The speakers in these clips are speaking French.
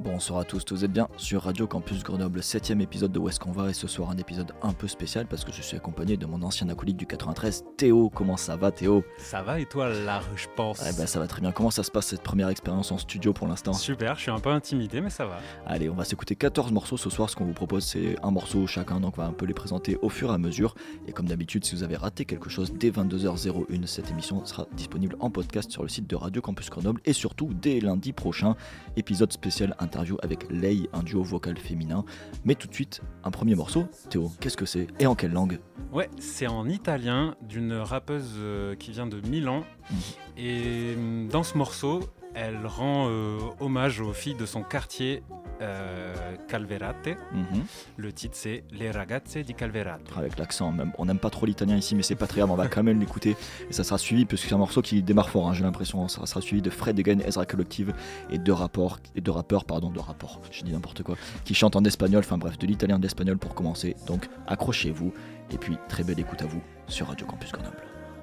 Bonsoir à tous, vous êtes bien sur Radio Campus Grenoble, 7ème épisode de Où est-ce qu'on va, et ce soir un épisode un peu spécial parce que je suis accompagné de mon ancien acolyte du 93, Théo. Comment ça va, Théo? Ça va et toi là, je pense? Ça va très bien. Comment ça se passe cette première expérience en studio pour l'instant? Super, je suis un peu intimidé mais ça va. Allez, on va s'écouter 14 morceaux ce soir. Ce qu'on vous propose c'est un morceau chacun, donc on va un peu les présenter au fur et à mesure. Et comme d'habitude, si vous avez raté quelque chose dès 22h01, cette émission sera disponible en podcast sur le site de Radio Campus Grenoble. Et surtout dès lundi prochain, épisode spécial interview avec Lei, un duo vocal féminin. Mais tout de suite, un premier morceau. Théo, qu'est-ce que c'est et en quelle langue? Ouais, c'est en italien d'une rappeuse qui vient de Milan. Et dans ce morceau, elle rend hommage aux filles de son quartier Calverate. Le titre c'est Les ragazze di Calverate. Avec l'accent, même. On n'aime pas trop l'italien ici, mais c'est pas très grave, on va quand même l'écouter. Et ça sera suivi, parce que c'est un morceau qui démarre fort, hein, j'ai l'impression. Ça sera suivi de Fred Again, Ezra Collective et de rappeurs, je dis n'importe quoi, qui chantent en espagnol, enfin bref, de l'italien et de l'espagnol pour commencer. Donc accrochez-vous, et puis très belle écoute à vous sur Radio Campus Grenoble.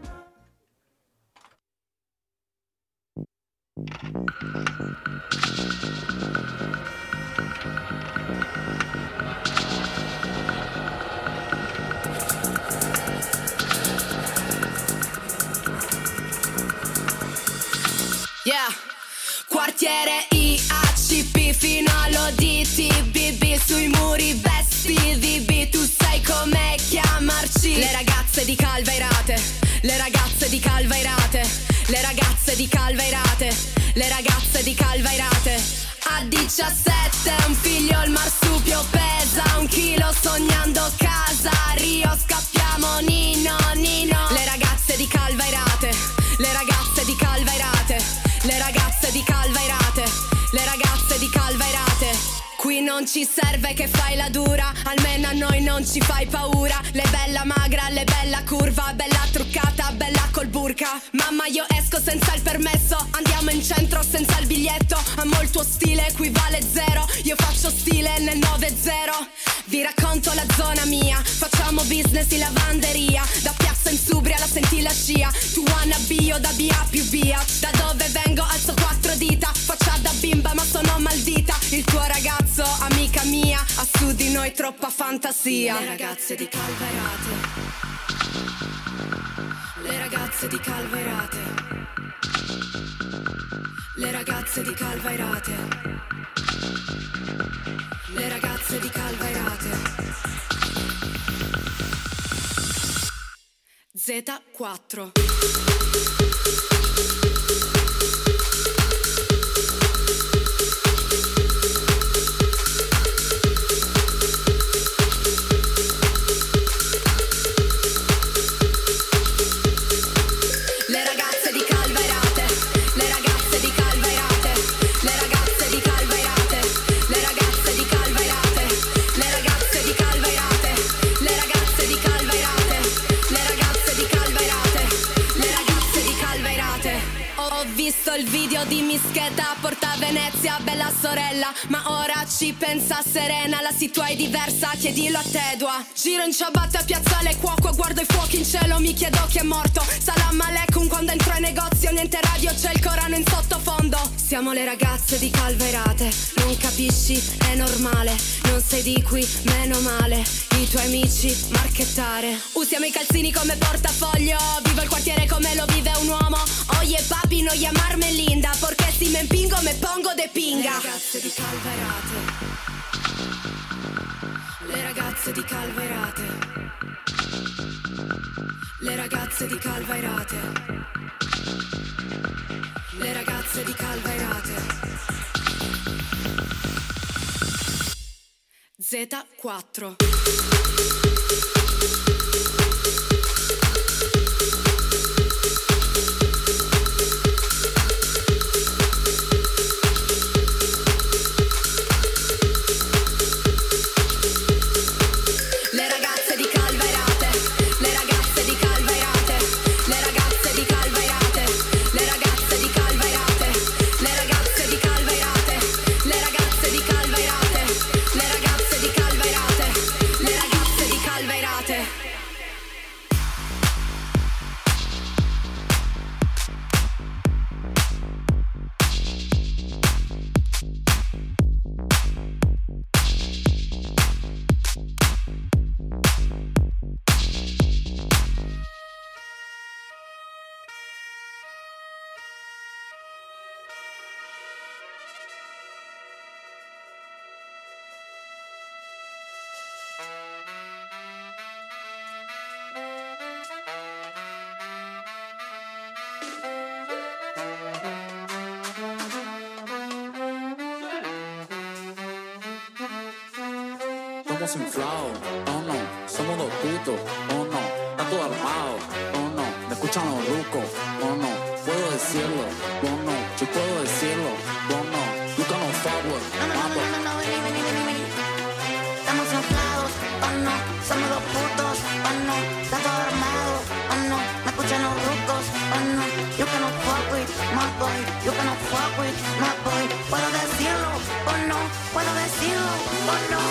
Yeah, quartiere IACP fino all'ODTBB, sui muri vestiti B, tu sai come chiamarci. Le ragazze di Calvairate, le ragazze di Calvairate, le ragazze di Calvairate, le ragazze di Calvairate. A 17 un figlio, il marsupio pesa 1 chilo, sognando casa, Rio scappiamo Nino Nino. Le ragazze di Calvairate, le ragazze di Calvairate, le ragazze di Calvairate, le ragazze di Calvairate. Qui non ci serve che fai la dura, almeno a noi non ci fai paura. Le bella magra, le bella curva, bella truccata, bella col burka. Mamma io esco senza il permesso, andiamo in centro senza il biglietto. Amo il tuo stile, equivale 0, io faccio stile nel 9-0. Vi racconto la zona mia, facciamo business in lavanderia. Da Piazza Insubria la senti la scia, tu wanna be io da BA più via. Da dove vengo alzo 4 dita, faccia da bimba ma sono maldita. Il tuo ragazzo, amica mia, ha su di noi troppa fantasia. Le ragazze di Calvairate, le ragazze di Calvairate, le ragazze di Calvairate, le ragazze di Calvairate. Z4. Il video di Mischeta porta a Venezia, bella sorella, ma ora ci pensa Serena, la situazione è diversa, chiedilo a Tedua. Giro in ciabatte a Piazzale Cuoco, guardo i fuochi in cielo, mi chiedo chi è morto. Salam aleikum quando entro in negozio, niente radio, c'è il Corano in sottofondo. Siamo le ragazze di Calvairate, non capisci, è normale, non sei di qui, meno male. I tuoi amici marchettare, usiamo i calzini come portafoglio, vivo il quartiere come lo vive un uomo. Oye papi, no llamarme linda, porque si me empingo me pongo de pinga. Le ragazze di Calvairate, le ragazze di Calvairate, le ragazze di Calvairate, le ragazze di Calvairate. Z4. estamos inflados, oh no, somos dos putos, oh no, está todo armado, oh no, me escuchan los rucos, oh no, puedo decirlo, oh no, yo puedo decirlo, oh no, you cannot fuck with, No, vení. Estamos inflados, oh no, somos dos putos, oh no, está todo armado, oh no, me escuchan los rucos, oh no, you cannot fuck with my boy, you cannot fuck with my boy, puedo decirlo, oh no, puedo decirlo, oh no.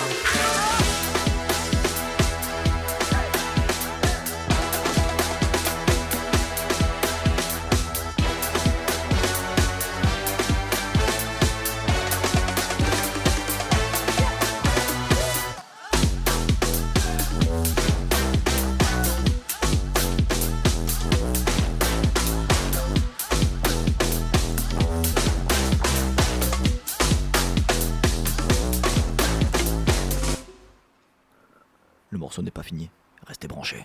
Le morceau n'est pas fini, restez branchés.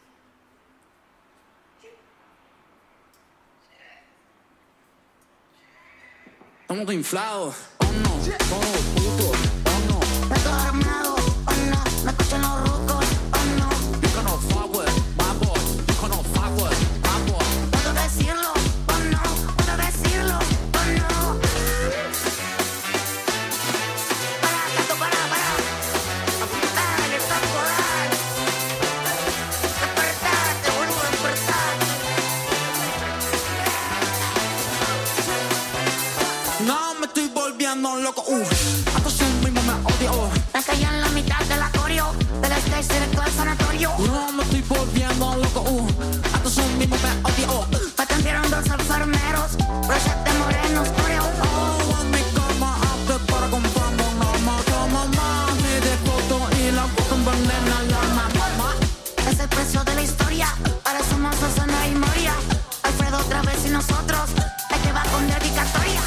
estamos inflados, oh no, somos dos putos, oh no, Está todo armado, oh no, me escuchan los rucos, oh no, you cannot fuck with my boy, you cannot fuck with my boy. puedo decirlo, oh no, puedo decirlo, oh no. Para, gato, para. Dale, saco, dale. Despertar, te vuelvo a despertar. No me estoy volviendo loco, hasta eso mismo me odio. Me cayó en la mitad del acorio, del stage directo al sanatorio. No me estoy volviendo loco, hasta eso mismo me odio. Me atendieron dos enfermeros, broches de morenos, oreo. Oh, en mi cama hazte para comprarme una moto, mamá. Me de foto y la foto envenena el alma, mamá. Es el precio de la historia, ahora somos Susana y Moria. Alfredo otra vez y nosotros, el que va con dedicatoria.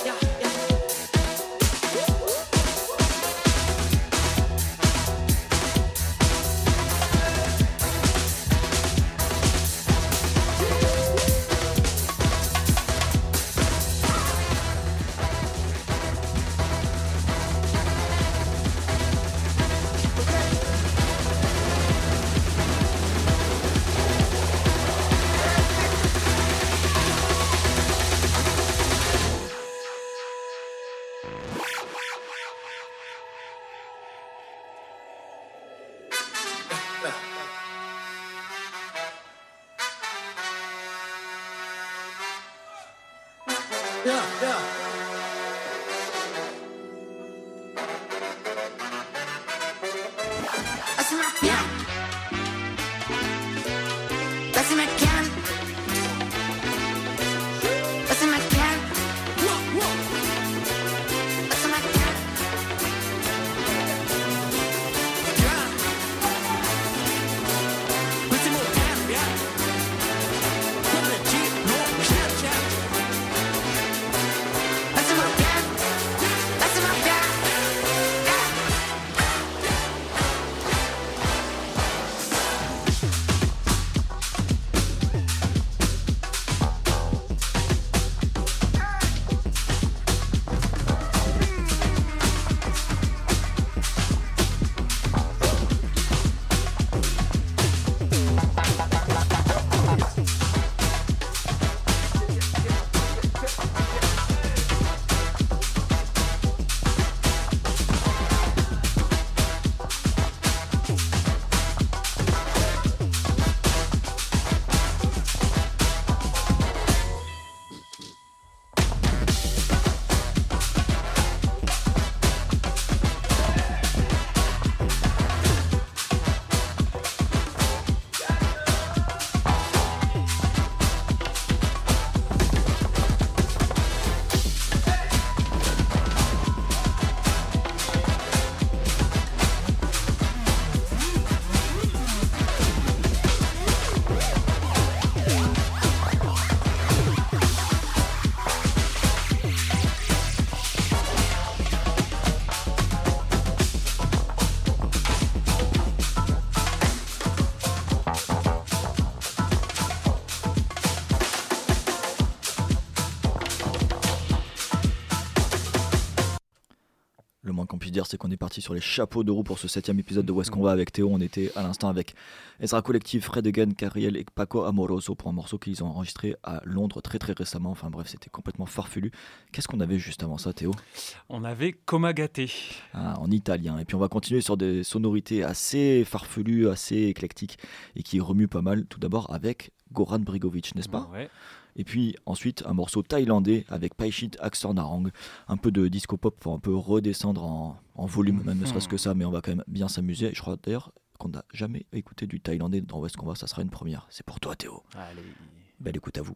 Yeah. Decime quién, decime quién, decime quién, decime quién. Decime quién, decime quién. Le moins qu'on puisse dire, c'est qu'on est parti sur les chapeaux de roue pour ce 7e épisode de Où est-ce qu'on va avec Théo. On était à l'instant avec Ezra Collective, Fred Again, Cariel et Paco Amoroso pour un morceau qu'ils ont enregistré à Londres très très récemment. Enfin bref, c'était complètement farfelu. Qu'est-ce qu'on avait juste avant ça, Théo ? On avait Comagate. En italien. Et puis on va continuer sur des sonorités assez farfelues, assez éclectiques et qui remuent pas mal. Tout d'abord avec Goran Bregovic, n'est-ce pas ? Ouais. Et puis ensuite un morceau thaïlandais avec Paishit Aksornarang, un peu de disco pop pour un peu redescendre en volume, même ne serait-ce que ça, mais on va quand même bien s'amuser. Je crois d'ailleurs qu'on n'a jamais écouté du thaïlandais dans Où est-ce qu'on va, ça sera une première. C'est pour toi Théo. Allez. Belle écoute à vous.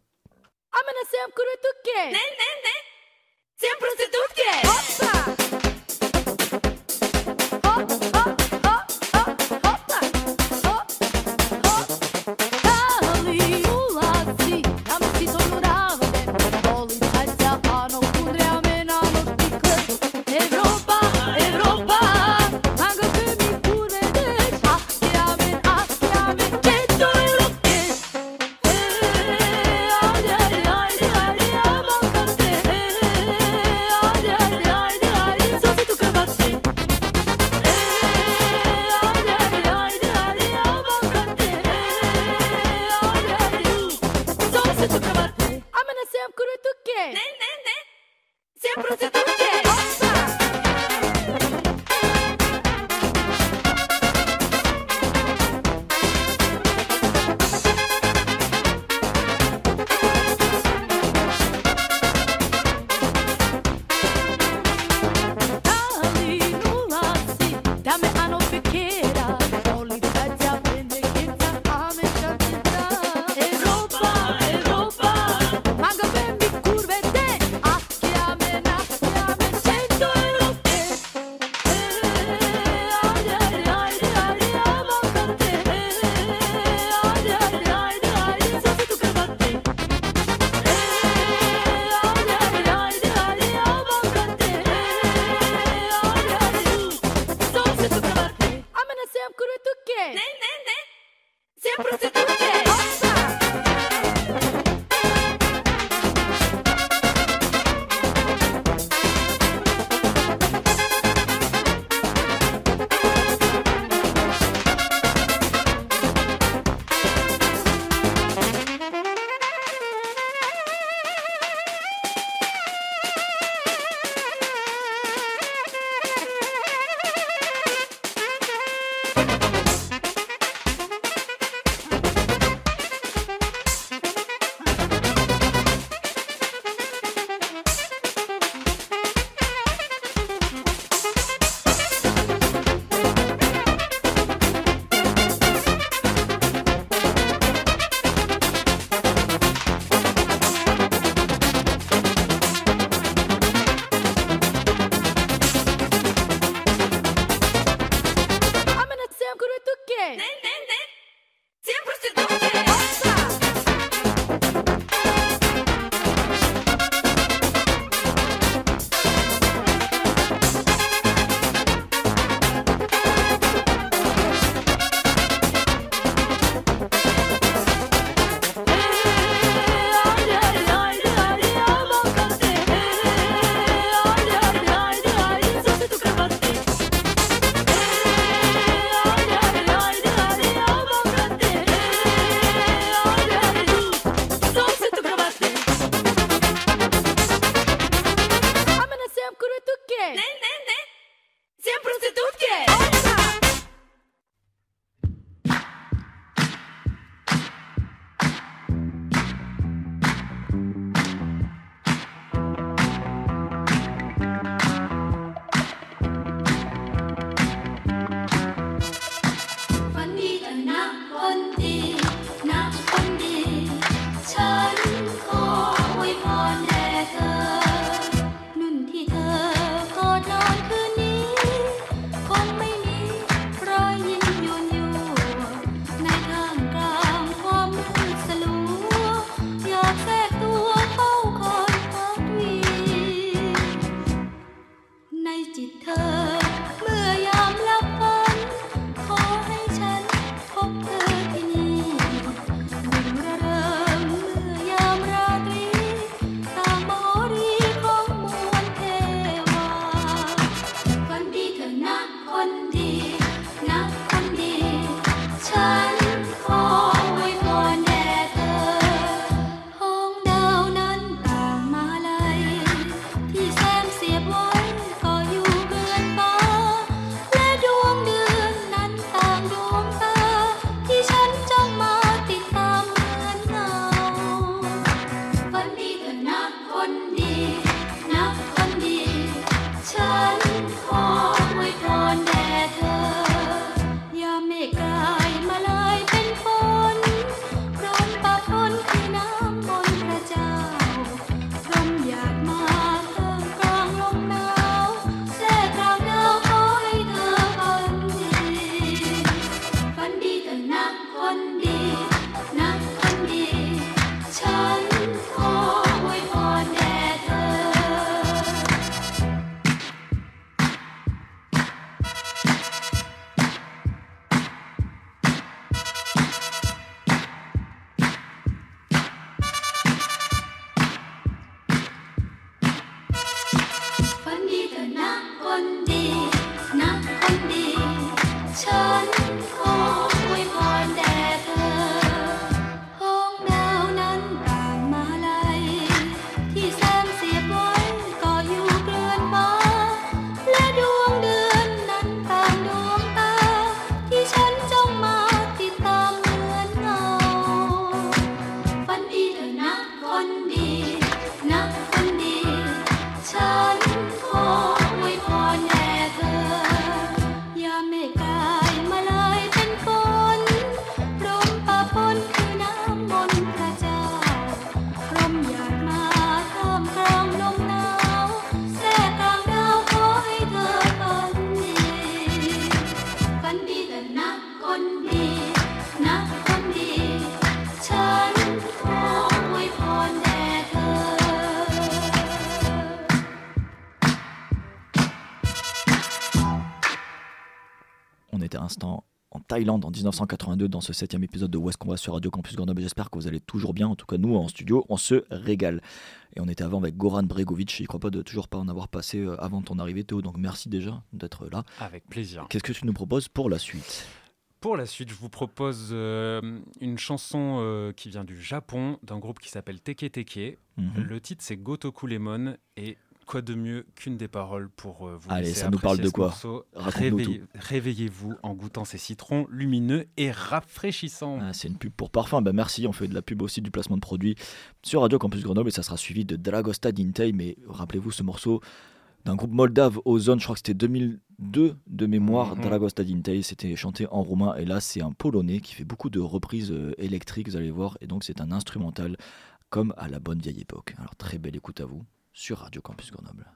était instant en Thaïlande en 1982 dans ce 7e épisode de Où est-ce qu'on va sur Radio Campus Grenoble. J'espère que vous allez toujours bien. En tout cas, nous, en studio, on se régale. Et on était avant avec Goran Bregovic. Je ne crois pas de toujours pas en avoir passé avant ton arrivée, Théo. Donc merci déjà d'être là. Avec plaisir. Qu'est-ce que tu nous proposes pour la suite ? Pour la suite, je vous propose une chanson qui vient du Japon, d'un groupe qui s'appelle Teke Teke. Le titre, c'est Gotoku Lemon. Et quoi de mieux qu'une des paroles pour vous Allez, laisser ça nous parle de quoi ? Réveillez-vous en goûtant ces citrons lumineux et rafraîchissants. C'est une pub pour parfum. Merci, on fait de la pub aussi, du placement de produits sur Radio Campus Grenoble et ça sera suivi de Dragosta Dintei. Mais rappelez-vous ce morceau d'un groupe moldave, Ozone, je crois que c'était 2002 de mémoire. Dragosta Dintei, c'était chanté en roumain et là c'est un polonais qui fait beaucoup de reprises électriques, vous allez voir, et donc c'est un instrumental comme à la bonne vieille époque. Alors très belle écoute à vous sur Radio Campus Grenoble.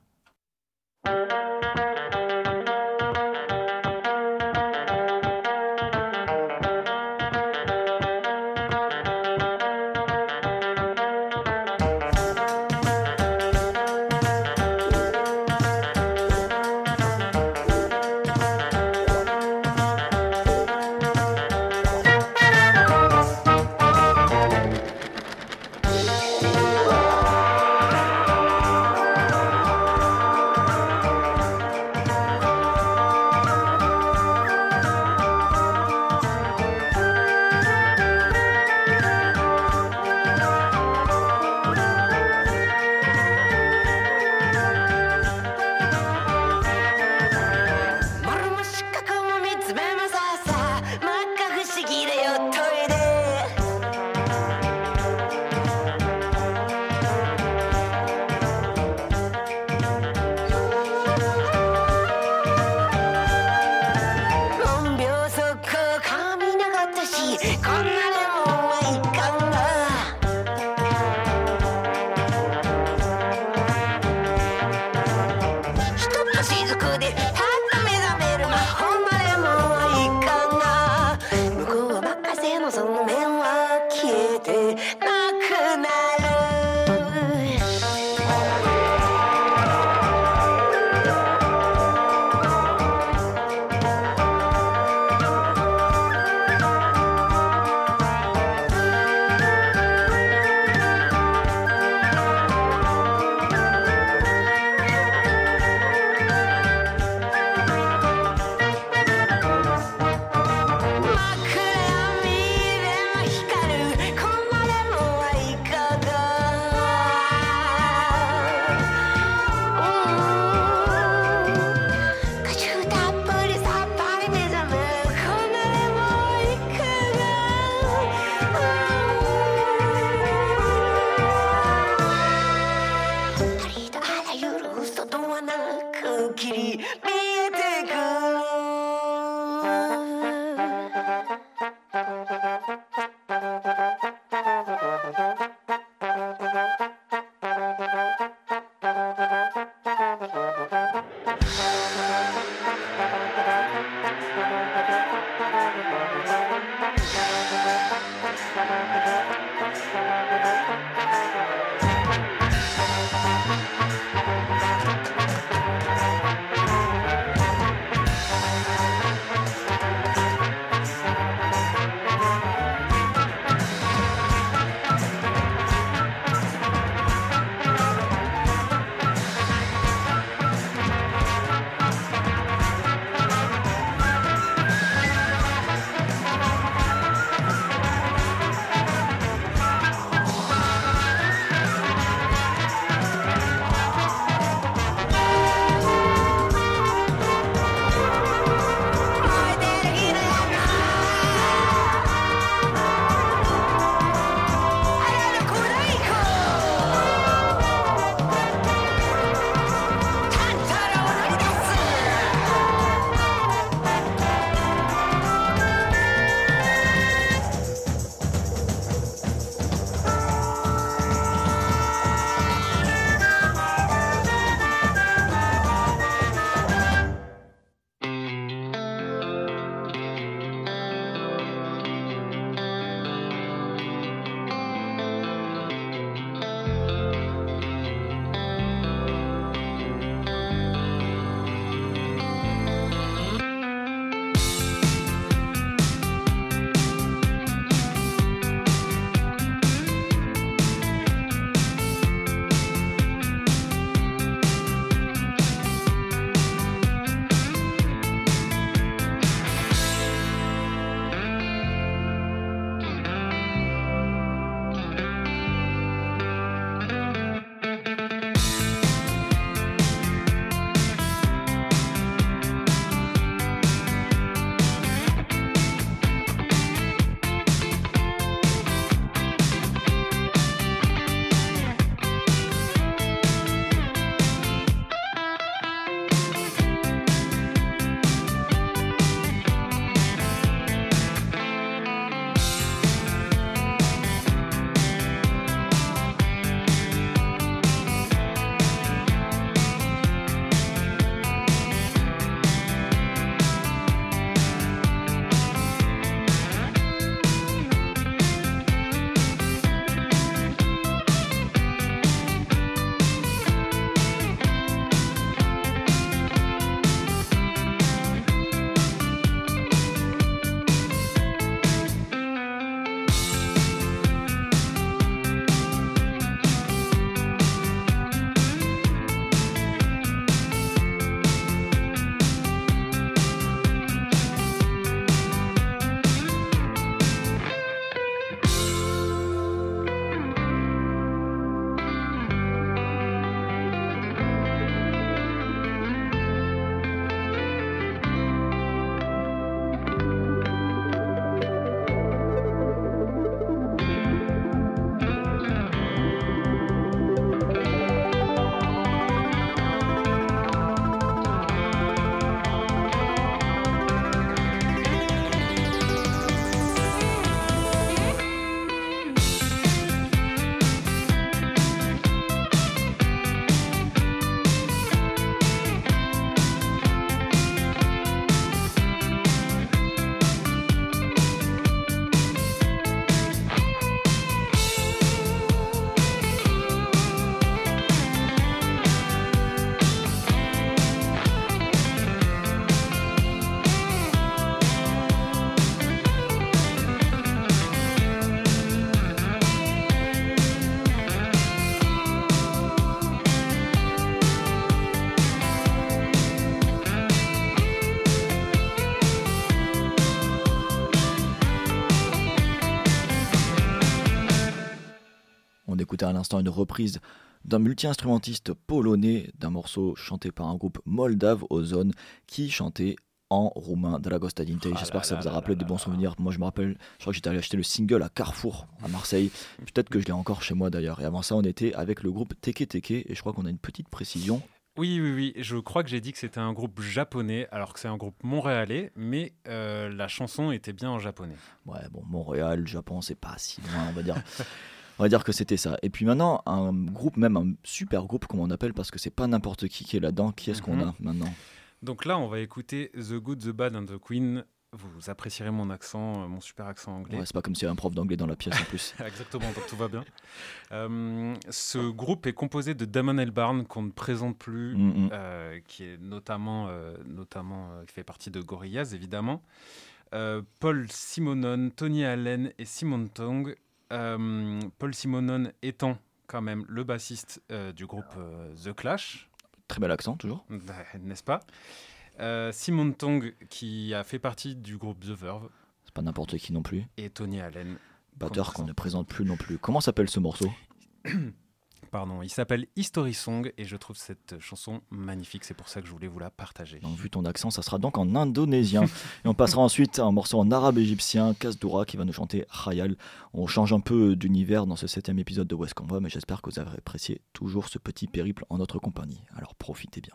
écouté à l'instant une reprise d'un multi-instrumentiste polonais d'un morceau chanté par un groupe moldave, Ozone, qui chantait en roumain Dragosta Dinte. J'espère que ça vous a rappelé des bons souvenirs. Moi je me rappelle, je crois que j'étais allé acheter le single à Carrefour à Marseille. Peut-être que je l'ai encore chez moi d'ailleurs. Et avant ça on était avec le groupe Teke Teke et je crois qu'on a une petite précision. Oui, je crois que j'ai dit que c'était un groupe japonais alors que c'est un groupe montréalais, mais la chanson était bien en japonais. Ouais, bon, Montréal, Japon, c'est pas si loin, on va dire. On va dire que c'était ça. Et puis maintenant, un groupe, même un super groupe, comme on appelle, parce que c'est pas n'importe qui est là-dedans. Qui est-ce qu'on a maintenant ? Donc là, on va écouter The Good, The Bad and The Queen. Vous apprécierez mon accent, mon super accent anglais. Ouais, c'est pas comme s'il y avait un prof d'anglais dans la pièce en plus. Exactement, donc tout va bien. Ce groupe est composé de Damon Albarn, qu'on ne présente plus, qui est notamment qui fait partie de Gorillaz, évidemment. Paul Simonon, Tony Allen et Simon Tong. Paul Simonon étant quand même le bassiste du groupe The Clash. Très bel accent, toujours. N'est-ce pas ? Simon Tong, qui a fait partie du groupe The Verve. C'est pas n'importe qui non plus. Et Tony Allen. Batteur qu'on ne présente plus non plus. Comment s'appelle ce morceau ? Pardon, il s'appelle History Song et je trouve cette chanson magnifique, c'est pour ça que je voulais vous la partager. Donc, vu ton accent, ça sera donc en indonésien. Et on passera ensuite à un morceau en arabe égyptien, Kasdoura, qui va nous chanter Khayal. On change un peu d'univers dans ce 7e épisode de Où est-ce qu'on va, mais j'espère que vous avez apprécié toujours ce petit périple en notre compagnie. Alors profitez bien.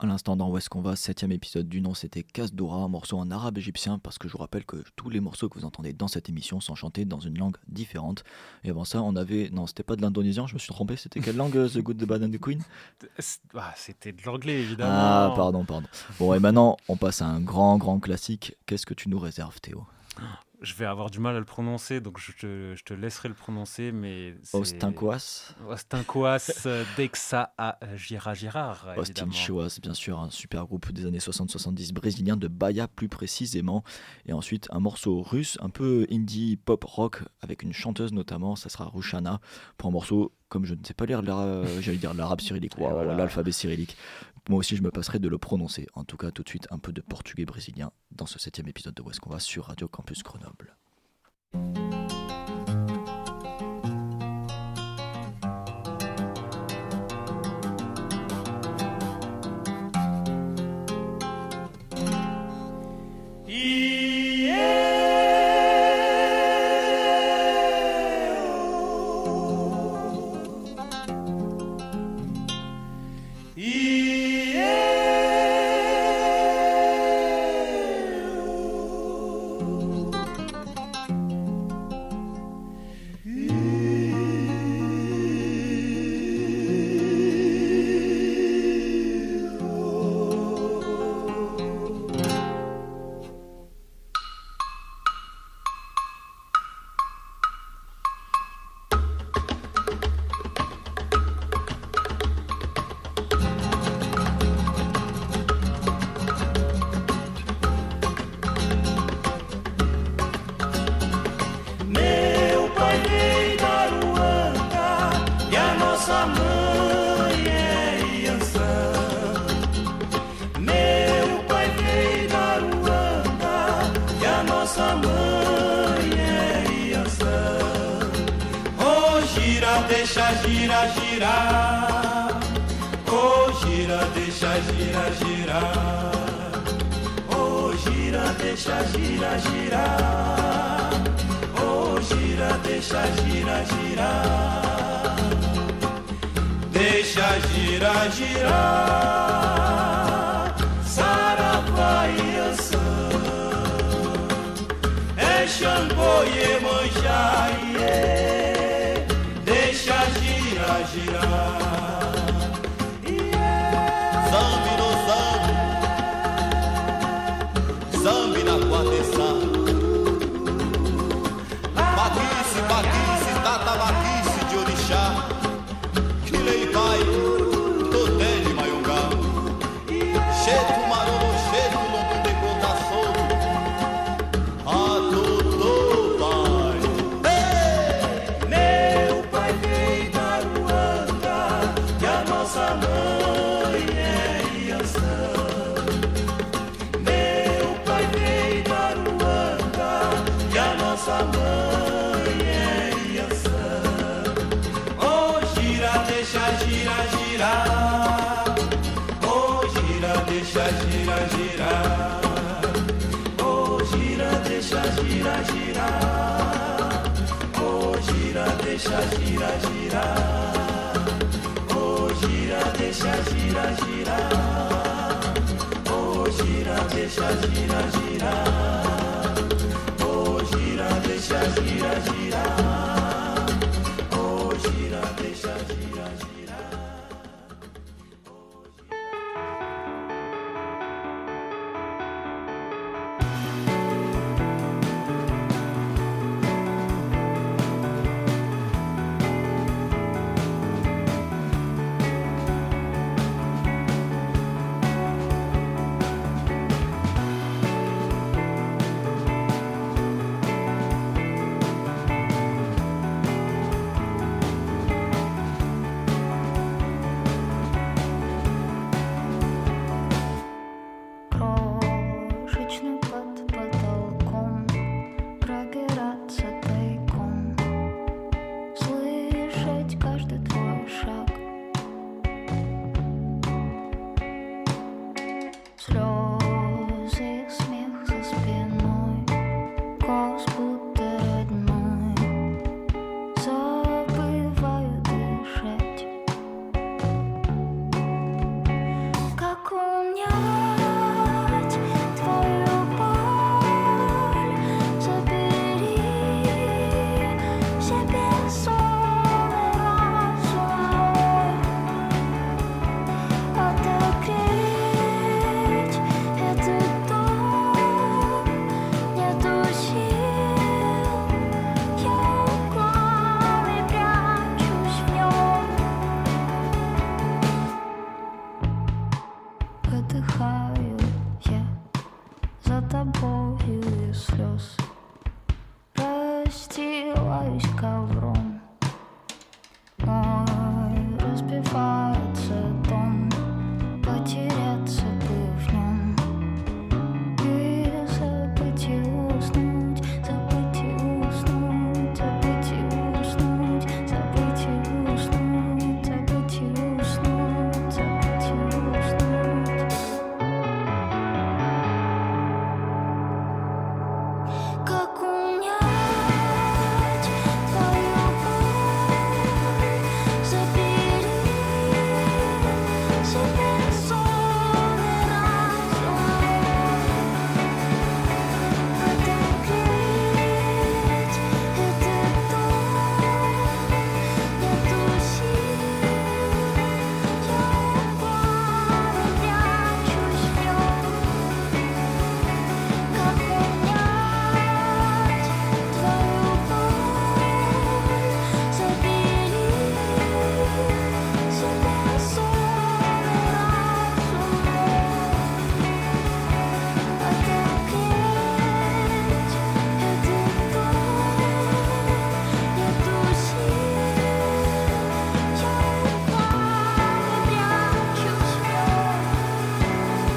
l'instant dans Où est-ce qu'on va, 7ème épisode du nom, c'était Kasdoura, un morceau en arabe égyptien, parce que je vous rappelle que tous les morceaux que vous entendez dans cette émission sont chantés dans une langue différente. Et avant ça, on avait... Non, c'était pas de l'indonésien, je me suis trompé, c'était quelle langue, The Good, The Bad and The Queen? C'était de l'anglais, évidemment. Ah, pardon. Bon, et maintenant, on passe à un grand classique. Qu'est-ce que tu nous réserves, Théo? Je vais avoir du mal à le prononcer, donc je te laisserai le prononcer, mais c'est... Ostinquas Dexa Girard, Austin évidemment. Chouas, bien sûr, un super groupe des années 60-70 brésilien de Bahia plus précisément. Et ensuite, un morceau russe, un peu indie pop rock, avec une chanteuse notamment, ça sera Rushana, pour un morceau, comme je ne sais pas lire j'allais dire l'arabe cyrillique, ou voilà. l'alphabet cyrillique. Moi aussi, je me passerai de le prononcer. En tout cas, tout de suite, un peu de portugais brésilien dans ce 7ème épisode de Où est-ce qu'on va sur Radio Campus Grenoble. покроюсь ковром. Мой разбивается дом, потеряться бы в нем и забыть и уснуть, забыть и уснуть, забыть и уснуть, забыть и уснуть, забыть и уснуть, забыть и уснуть. Как унять твою боль, забери себе сон и разум, отогреть этот дом, нету сил, я упала и прячусь в нем. Как унять твою боль, забери себе сон и разум, отогреть этот дом, нету сил, я упала и прячусь в нем.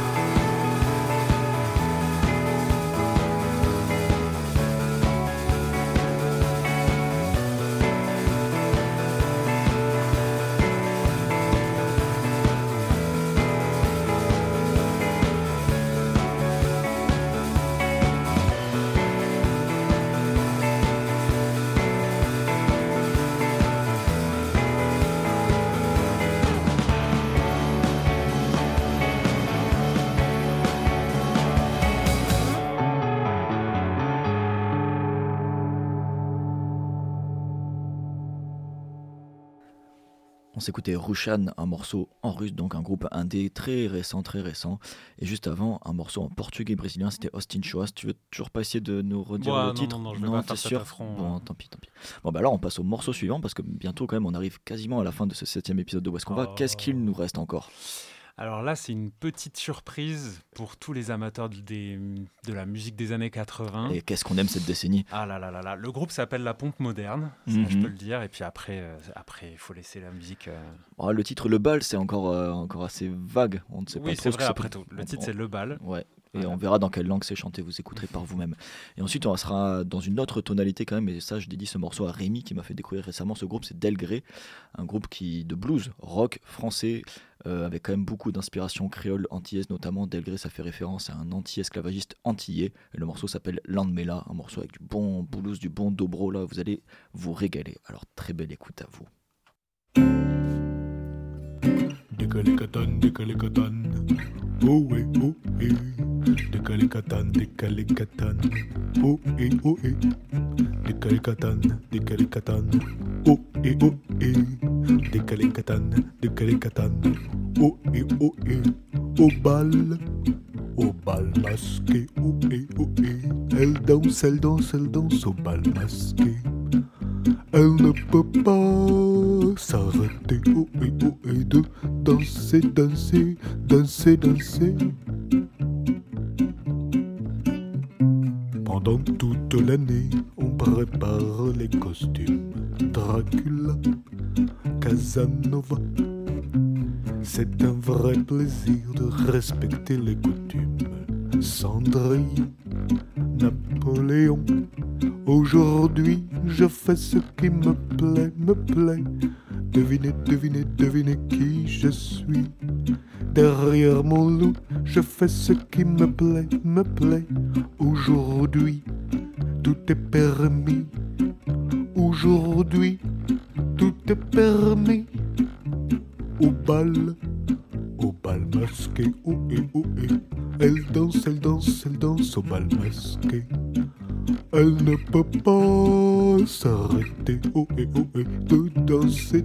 On s'écoutait Rushan, un morceau en russe, donc un groupe indé très récent. Et juste avant, un morceau en portugais brésilien, c'était Austin Choas. Tu veux toujours pas essayer de nous redire le titre? Non, je vais pas t'es faire cet sûr? affront. Bon, tant pis. Bon, bah alors on passe au morceau suivant, parce que bientôt quand même on arrive quasiment à la fin de ce 7e épisode de Où est-ce qu'on va? Qu'est-ce qu'il nous reste encore? Alors là, c'est une petite surprise pour tous les amateurs de la musique des années 80. Et qu'est-ce qu'on aime cette décennie? Ah là là là là. Le groupe s'appelle La Pompe Moderne, ça, je peux le dire. Et puis après, il faut laisser la musique. Oh, le titre Le Bal, c'est encore assez vague. On ne sait pas Oui, trop c'est ce que vrai, ça après peut- tout. Le titre, c'est Le Bal. Ouais. Et Voilà. on verra dans quelle langue c'est chanté, vous écouterez par vous-même. Et ensuite, on sera dans une autre tonalité quand même, et ça, je dédie ce morceau à Rémi qui m'a fait découvrir récemment ce groupe, c'est Delgré, un groupe de blues, rock français, avec quand même beaucoup d'inspiration créole, antillaise notamment. Delgré, ça fait référence à un anti-esclavagiste antillais, et le morceau s'appelle Landmela, un morceau avec du bon blues, du bon dobro, là, vous allez vous régaler. Alors, très belle écoute à vous. Décalicatan, oh eh, décalicatan, oh eh, décalicatan, oh eh, décalicatan, oh eh, au bal masqué, oh eh, elle danse au bal masqué. Elle ne peut pas s'arrêter, oh et de danser. Pendant toute l'année, on prépare les costumes. Dracula, Casanova. C'est un vrai plaisir de respecter les coutumes. Cendrillon, Napoléon. Aujourd'hui, je fais ce qui me plaît. Devinez qui je suis. Derrière mon loup, je fais ce qui me plaît. Aujourd'hui, tout est permis. Aujourd'hui, tout est permis. Au bal masqué, oh et elle danse au bal masqué. Elle ne peut pas s'arrêter, oh et de danser.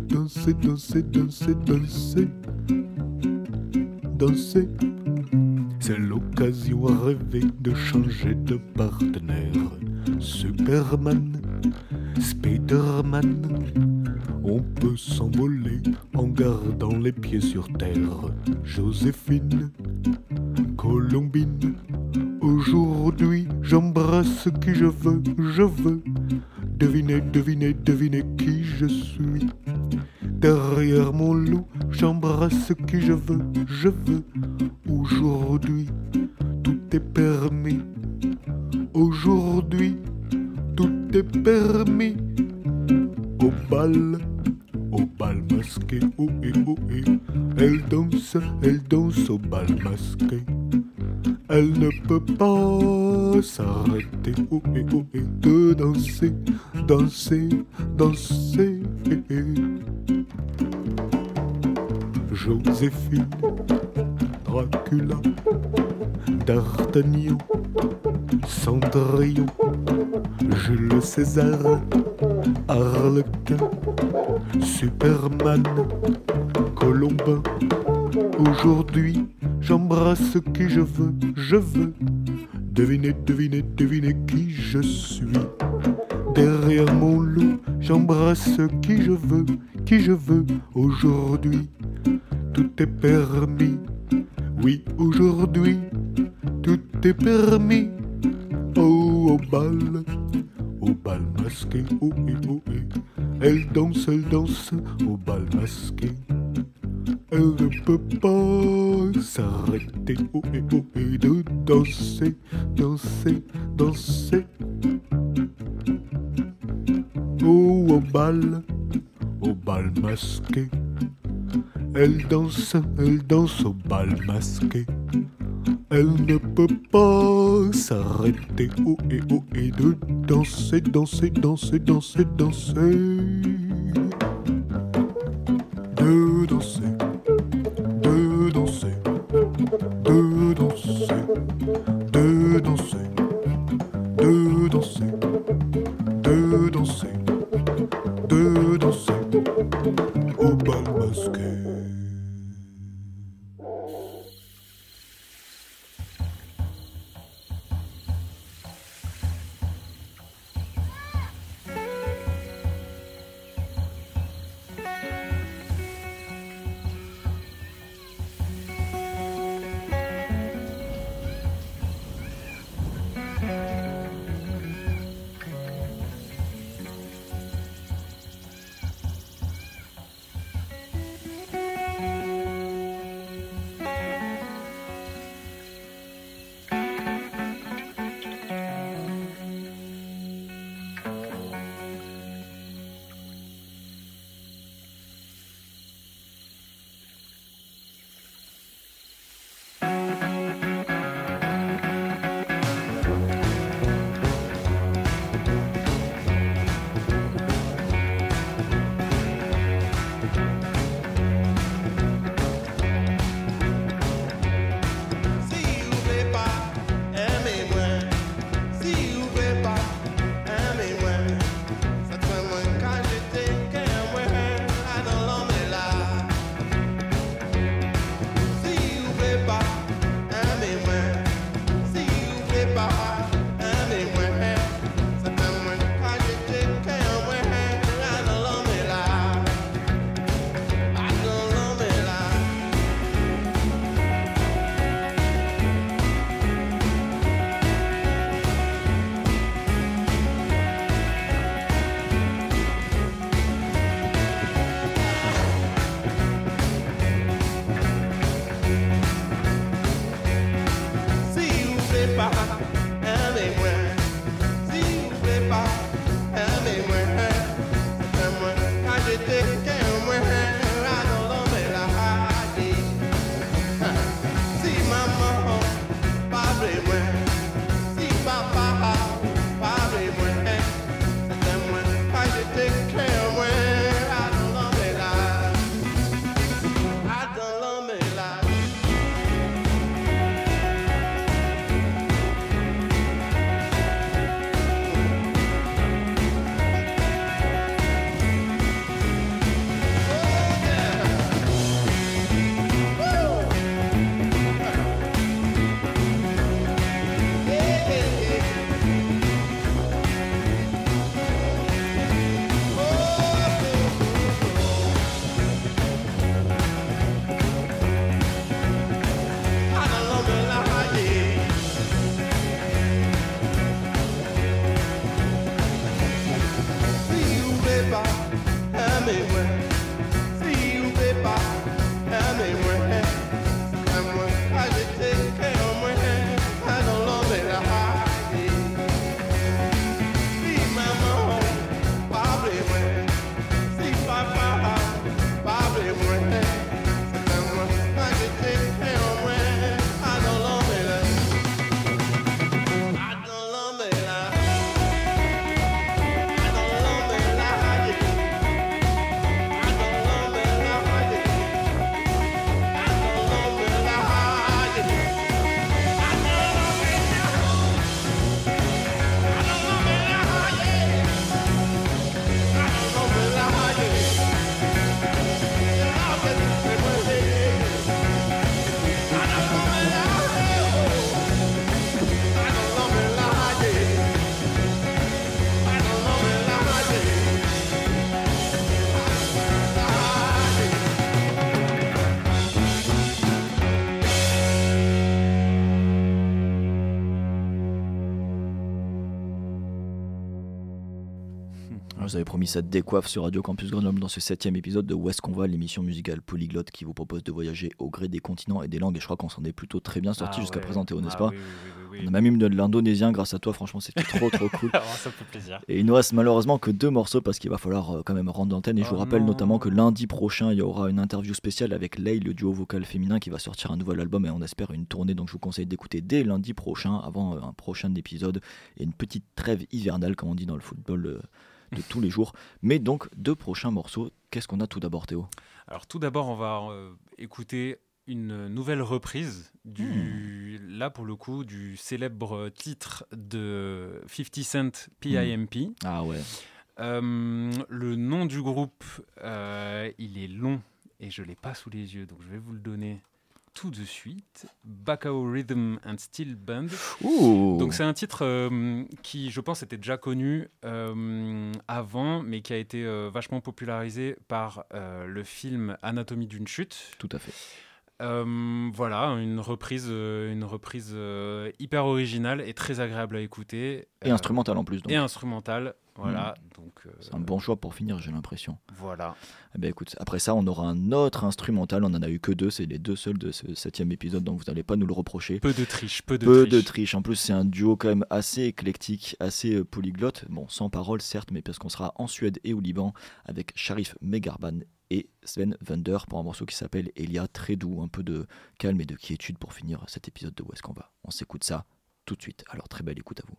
C'est l'occasion rêvée de changer de partenaire. Superman, Spiderman, on peut s'envoler en gardant les pieds sur terre. Joséphine, Colombine, aujourd'hui j'embrasse qui je veux. devinez, devinez, devinez qui je suis. Derrière mon loup, j'embrasse qui je veux. Aujourd'hui, tout est permis. Aujourd'hui, tout est permis. Au bal masqué, oh et. Elle danse au bal masqué. Elle ne peut pas s'arrêter, oh et de danser, danser, danser. Joséphine, Dracula, D'Artagnan, Cendrillon, Jules César, Harlequin, Superman, Colombin. Aujourd'hui, j'embrasse qui je veux. Devinez, devinez, devinez qui je suis. Derrière mon loup, j'embrasse qui je veux. Aujourd'hui, tout est permis. Oui, aujourd'hui, tout est permis. Oh, au bal masqué, oh et. Elle danse au bal masqué. Elle ne peut pas s'arrêter, oh et de danser, danser, danser. Oh, au bal masqué. Elle danse au bal masqué. Elle ne peut pas s'arrêter, oh et de danser, danser, danser, danser, danser. De danser. De danser, de danser, de danser, de danser, de danser, de danser au bal masqué. Alors, vous avez promis cette décoiffe sur Radio Campus Grenoble dans ce 7e épisode de Où est-ce qu'on va, l'émission musicale polyglotte qui vous propose de voyager au gré des continents et des langues. Et je crois qu'on s'en est plutôt très bien sorti jusqu'à présent, Théo, n'est-ce pas? Oui. On a même eu de l'indonésien grâce à toi, franchement c'était trop cool. Ça fait plaisir. Et il nous reste malheureusement que 2 morceaux parce qu'il va falloir quand même rendre l'antenne. Et je vous rappelle notamment que lundi prochain il y aura une interview spéciale avec Lay, le duo vocal féminin qui va sortir un nouvel album et on espère une tournée. Donc je vous conseille d'écouter dès lundi prochain avant un prochain épisode et une petite trêve hivernale comme on dit dans le football de tous les jours. Mais donc 2 prochains morceaux, qu'est-ce qu'on a tout d'abord, Théo? Alors tout d'abord on va écouter une nouvelle reprise là pour le coup du célèbre titre de 50 Cent P.I.M.P. Ah ouais. Le nom du groupe il est long et je l'ai pas sous les yeux donc je vais vous le donner tout de suite. Bakao Rhythm and Steel Band. Ouh. Donc c'est un titre qui je pense était déjà connu avant mais qui a été vachement popularisé par le film Anatomie d'une chute. Tout à fait. Voilà, une reprise hyper originale et très agréable à écouter. Et instrumentale en plus. Donc. Et instrumentale, voilà. Donc, c'est un bon choix pour finir, j'ai l'impression. Voilà. Eh ben, écoute, après ça, on aura un autre instrumental. On en a eu que 2, c'est les 2 seuls de ce 7e épisode, donc vous n'allez pas nous le reprocher. Peu de triche. De triche. En plus, c'est un duo quand même assez éclectique, assez polyglotte. Bon, sans parole certes, mais parce qu'on sera en Suède et au Liban avec Sharif Megarban et Sven Wunder pour un morceau qui s'appelle Elia, très doux, un peu de calme et de quiétude pour finir cet épisode de Où est-ce qu'on va. On s'écoute ça tout de suite, alors très belle écoute à vous.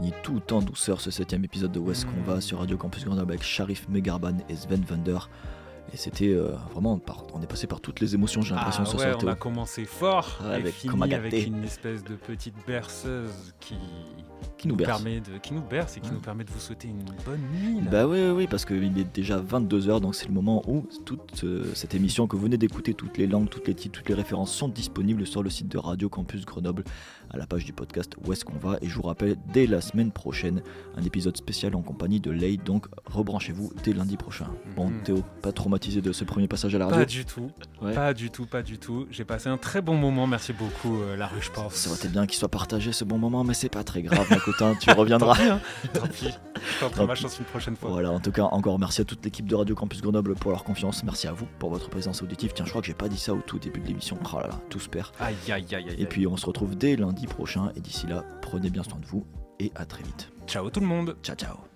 finit tout en douceur ce 7ème épisode de Où est-ce qu'on va sur Radio Campus Grenoble avec Sharif Megarban et Sven Vander. Et c'était vraiment, on est passé par toutes les émotions, j'ai l'impression, ce soir. On a commencé fort et avec fini avec une espèce de petite berceuse qui nous permet qui nous berce et qui nous permet de vous souhaiter une bonne nuit. Là. Bah oui, parce qu'il est déjà 22h, donc c'est le moment où toute cette émission que vous venez d'écouter, toutes les langues, toutes les titres, toutes les références sont disponibles sur le site de Radio Campus Grenoble, à la page du podcast Où est-ce qu'on va. Et je vous rappelle, dès la semaine prochaine, un épisode spécial en compagnie de Lay, donc rebranchez-vous dès lundi prochain. Bon, Théo, pas traumatisé de ce premier passage à la radio? Pas du tout, pas du tout. J'ai passé un très bon moment, merci beaucoup La Ruche Pense. Ça aurait été bien qu'il soit partagé ce bon moment, mais c'est pas très grave, ma cotin, tu reviendras. Tant pis, je tenterai ma chance une prochaine fois. Voilà, en tout cas, encore merci à toute l'équipe de Radio Campus Grenoble pour leur confiance, merci à vous pour votre présence auditive. Tiens, je crois que j'ai pas dit ça au tout début de l'émission, oh là là, tout se perd. Aïe. Et puis on se retrouve dès lundi prochain, et d'ici là, prenez bien soin de vous, et à très vite. Ciao tout le monde. Ciao.